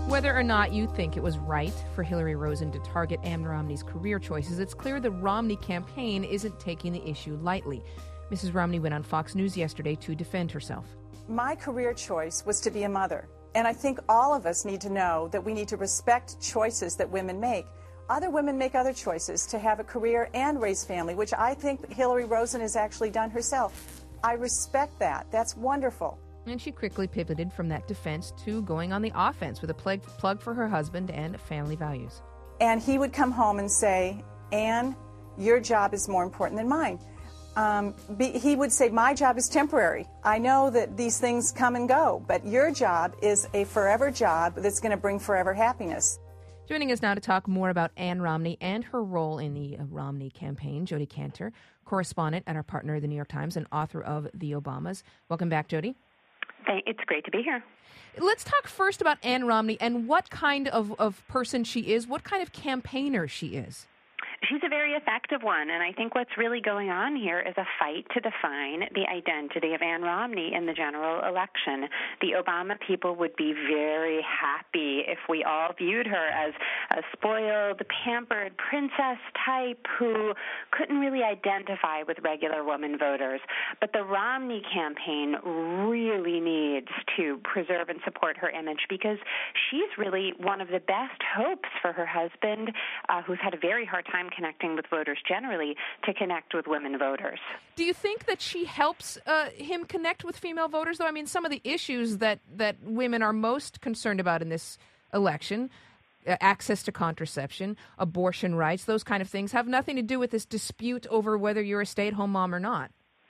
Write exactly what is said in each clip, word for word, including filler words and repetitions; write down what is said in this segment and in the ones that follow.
Whether or not you think it was right for Hillary Rosen to target Ann Romney's career choices, it's clear the Romney campaign isn't taking the issue lightly. Missus Romney went on Fox News yesterday to defend herself. My career choice was to be a mother, and I think all of us need to know that we need to respect choices that women make. Other women make other choices to have a career and raise family, which I think Hillary Rosen has actually done herself. I respect that. That's wonderful. And she quickly pivoted from that defense to going on the offense with a plug, plug for her husband and family values. And he would come home and say, Ann, your job is more important than mine. Um, be, he would say, my job is temporary. I know that these things come and go, but your job is a forever job that's going to bring forever happiness. Joining us now to talk more about Ann Romney and her role in the Romney campaign, Jodi Kantor, correspondent and our partner at the New York Times and author of The Obamas. Welcome back, Jodi. It's great to be here. Let's talk first about Ann Romney and what kind of, of person she is, what kind of campaigner she is. She's a very effective one, and I think what's really going on here is a fight to define the identity of Ann Romney in the general election. The Obama people would be very happy if we all viewed her as a spoiled, pampered princess type who couldn't really identify with regular woman voters. But the Romney campaign really needs to preserve and support her image because she's really one of the best hopes for her husband, uh, who's had a very hard time connecting with voters generally, to connect with women voters. Do you think that she helps uh, him connect with female voters, though? I mean, some of the issues that, that women are most concerned about in this election, uh, access to contraception, abortion rights, those kind of things, have nothing to do with this dispute over whether you're a stay-at-home mom or not.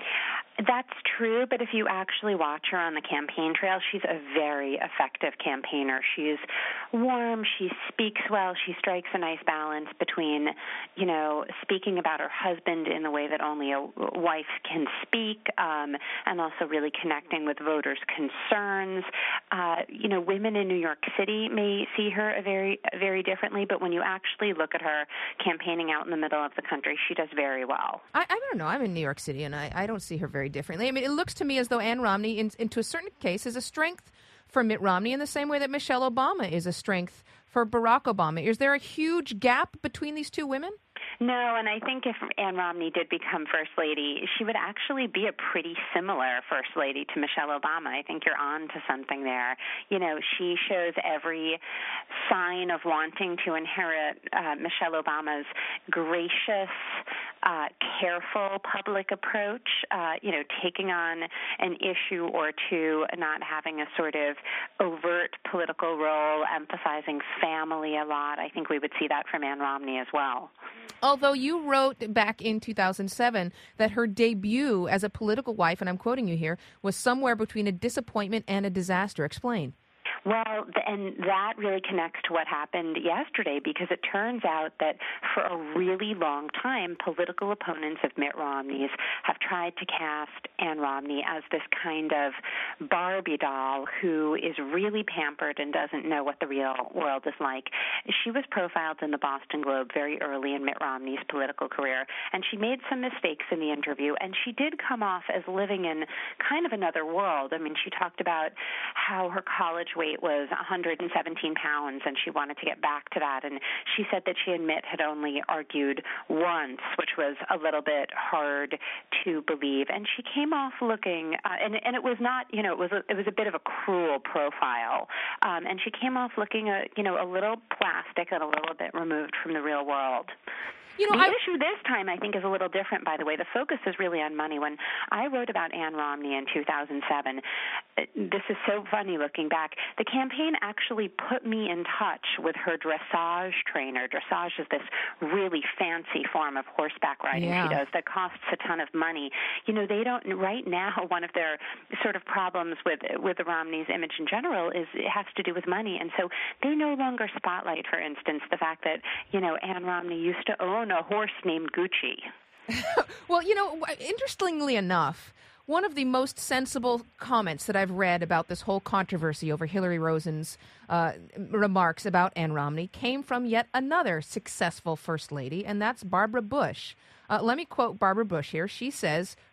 That's true, but if you actually watch her on the campaign trail, she's a very effective campaigner. She's warm, she speaks well, she strikes a nice balance between, you know, speaking about her husband in the way that only a wife can speak, um, and also really connecting with voters' concerns. Uh, you know, women in New York City may see her a very, very differently, but when you actually look at her campaigning out in the middle of the country, she does very well. I, I don't know. I'm in New York City, and I, I don't see her very differently. I mean, it looks to me as though Ann Romney, in, in, to a certain case, is a strength for Mitt Romney in the same way that Michelle Obama is a strength for Barack Obama. Is there a huge gap between these two women? No, and I think if Ann Romney did become First Lady, she would actually be a pretty similar First Lady to Michelle Obama. I think you're on to something there. You know, she shows every sign of wanting to inherit uh, Michelle Obama's gracious, uh, careful public approach, uh, you know, taking on an issue or two, not having a sort of overt political role, emphasizing family a lot. I think we would see that from Ann Romney as well. Although you wrote back in two thousand seven that her debut as a political wife, and I'm quoting you here, was somewhere between a disappointment and a disaster. Explain. Well, and that really connects to what happened yesterday, because it turns out that for a really long time, political opponents of Mitt Romney's have tried to cast Ann Romney as this kind of Barbie doll who is really pampered and doesn't know what the real world is like. She was profiled in the Boston Globe very early in Mitt Romney's political career, and she made some mistakes in the interview, and she did come off as living in kind of another world. I mean, she talked about how her college weight was one hundred seventeen pounds, and she wanted to get back to that. And she said that she and Mitt had only argued once, which was a little bit hard to believe. And she came off looking, uh, and, and it was not, you know, it was a, it was a bit of a cruel profile. Um, and she came off looking, a, you know, a little plastic and a little bit removed from the real world. You know, the I... issue this time, I think, is a little different, by the way. The focus is really on money. When I wrote about Ann Romney in two thousand seven, this is so funny looking back, the campaign actually put me in touch with her dressage trainer. Dressage is this really fancy form of horseback riding yeah. she does that costs a ton of money. You know, they don't, right now, one of their sort of problems with, with the Romney's image in general is it has to do with money. And so they no longer spotlight, for instance, the fact that, you know, Ann Romney used to own a horse named Gucci. Well, you know, interestingly enough, one of the most sensible comments that I've read about this whole controversy over Hillary Rosen's uh, remarks about Ann Romney came from yet another successful First Lady, and that's Barbara Bush. Uh, let me quote Barbara Bush here. She says,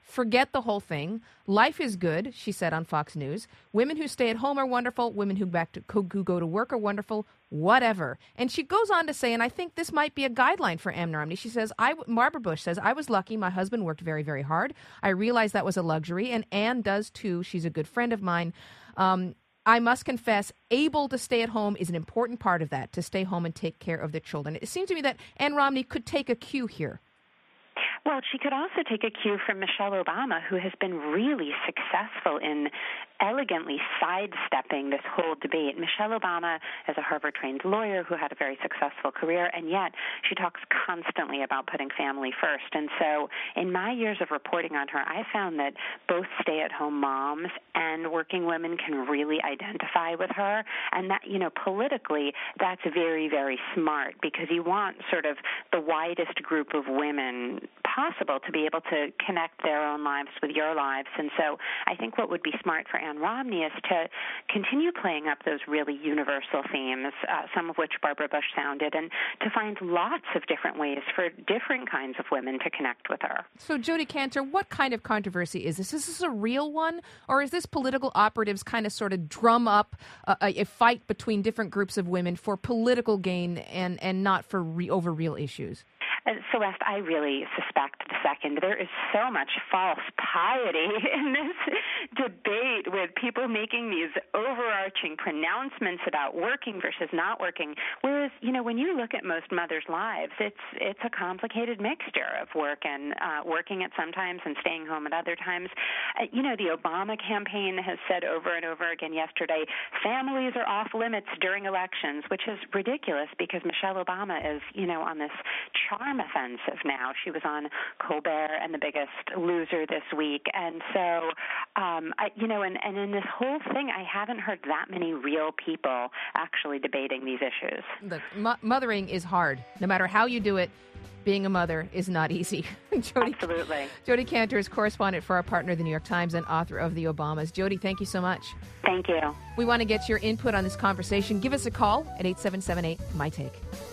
Forget the whole thing. Life is good, she said on Fox News. Women who stay at home are wonderful. Women who back to who go to work are wonderful. Whatever. And she goes on to say, and I think this might be a guideline for Ann Romney. She says, I, Barbara Bush says, I was lucky. My husband worked very, very hard. I realized that was a luxury, and Ann does too. She's a good friend of mine. Um, I must confess, able to stay at home is an important part of that, to stay home and take care of the children. It seems to me that Ann Romney could take a cue here. Well, she could also take a cue from Michelle Obama, who has been really successful in elegantly sidestepping this whole debate. Michelle Obama is a Harvard-trained lawyer who had a very successful career, and yet she talks constantly about putting family first. And so in my years of reporting on her, I found that both stay-at-home moms and working women can really identify with her. And that, you know, politically, that's very, very smart, because you want sort of the widest group of women possible to be able to connect their own lives with your lives. And so I think what would be smart for Ann Romney is to continue playing up those really universal themes, uh, some of which Barbara Bush sounded, and to find lots of different ways for different kinds of women to connect with her. So, Jodi Kantor, what kind of controversy is this? Is this a real one, or is this political operatives kind of sort of drum up a, a fight between different groups of women for political gain and, and not for re- over real issues? Uh, Celeste, I really suspect the second. There is so much false piety in this debate, with people making these overarching pronouncements about working versus not working. Whereas, you know, when you look at most mothers' lives, it's it's a complicated mixture of work and uh, working at some times and staying home at other times. Uh, you know, the Obama campaign has said over and over again yesterday, families are off limits during elections, which is ridiculous, because Michelle Obama is, you know, on this charm offensive now. She was on Colbert and The Biggest Loser this week. And so, um, I, you know, and, and in this whole thing, I haven't heard that many real people actually debating these issues. Look, mo- mothering is hard. No matter how you do it, being a mother is not easy. Jodi, Absolutely. Jodi Kantor is correspondent for our partner, The New York Times, and author of The Obamas. Jodi, thank you so much. Thank you. We want to get your input on this conversation. Give us a call at eight seven seven eight, M Y T A K E.